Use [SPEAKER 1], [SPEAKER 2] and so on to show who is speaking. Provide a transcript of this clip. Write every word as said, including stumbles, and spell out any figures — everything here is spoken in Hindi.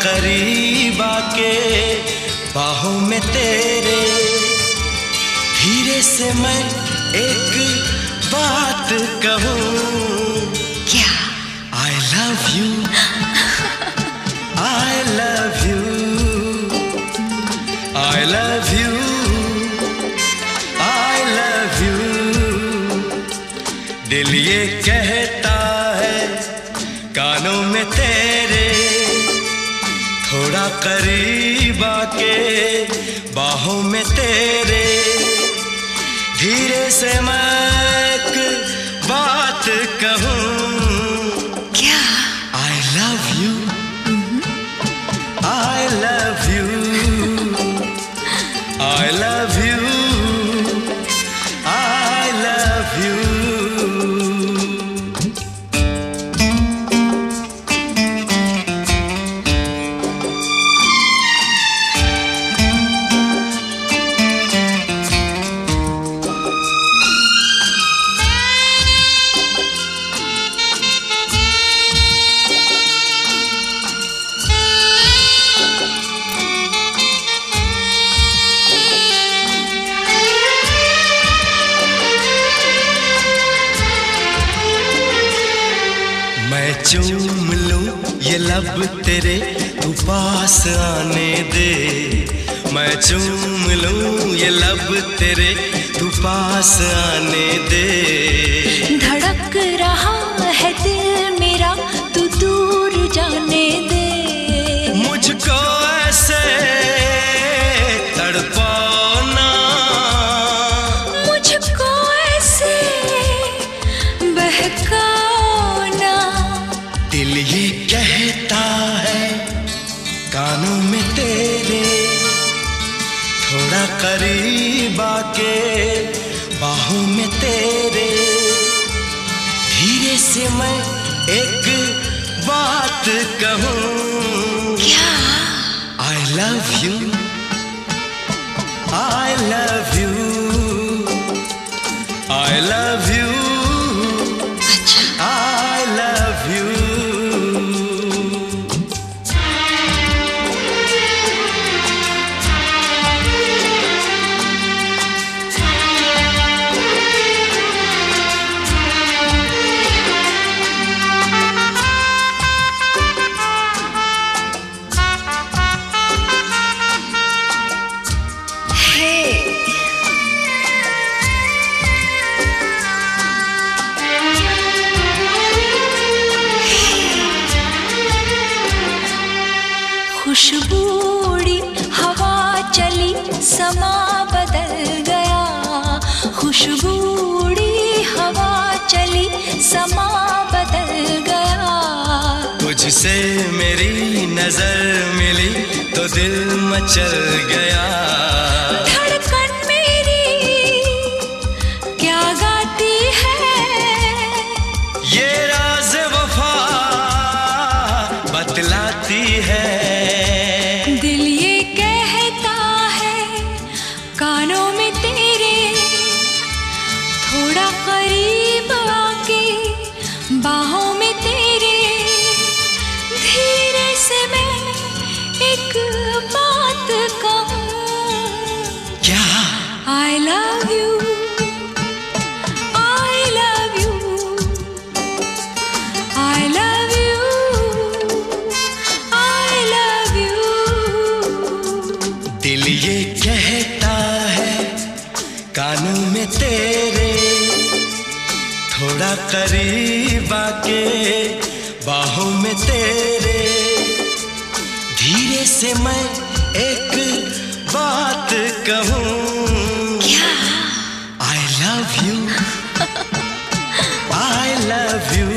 [SPEAKER 1] करीब आके बाहों में तेरे, धीरे से मैं एक बात कहूँ
[SPEAKER 2] क्या?
[SPEAKER 1] I love you, I love you, I love you, I love you। दिल ये कहता है कानों में तेरे, थोड़ा करीब आके बाहों में तेरे, धीरे से मैं एक बात कहूँ
[SPEAKER 2] क्या?
[SPEAKER 1] I love you, I love you, I love you, I love you। मैं चूम लूं ये लब तेरे, तू पास आने दे। मैं चूम लूं ये लब तेरे, तू पास आने दे।
[SPEAKER 2] धड़क रहा है दिल मेरा, तू दूर जाने दे।
[SPEAKER 1] मुझको ऐसे तड़पाना,
[SPEAKER 2] मुझको ऐसे बहकाना।
[SPEAKER 1] दिल ये कहता है कानों में तेरे, थोड़ा करीब आके बाहों में तेरे, धीरे से मैं एक बात कहूँ
[SPEAKER 2] क्या?
[SPEAKER 1] I love you, I love you, I love you,
[SPEAKER 2] अच्छा।
[SPEAKER 1] I love you।
[SPEAKER 2] खुशबूड़ी हवा चली, समा बदल गया। खुशबूड़ी हवा चली, समा बदल गया।
[SPEAKER 1] तुझसे मेरी नजर मिली तो दिल मचल गया।
[SPEAKER 2] धड़कन मेरी क्या गाती है,
[SPEAKER 1] ये राज वफा बतलाती है।
[SPEAKER 2] दिल ये कहता है कानों में तेरे, थोड़ा करीब आके बाहों में तेरे, धीरे से मैं एक बात कहूँ
[SPEAKER 1] क्या?
[SPEAKER 2] I love you, I love you, I love you, I love you।
[SPEAKER 1] दिल ये कहता है कानों में तेरे, थोड़ा करीब आके बाहों में तेरे, धीरे से मैं एक बात कहूँ
[SPEAKER 2] क्या?
[SPEAKER 1] I love you, I love you,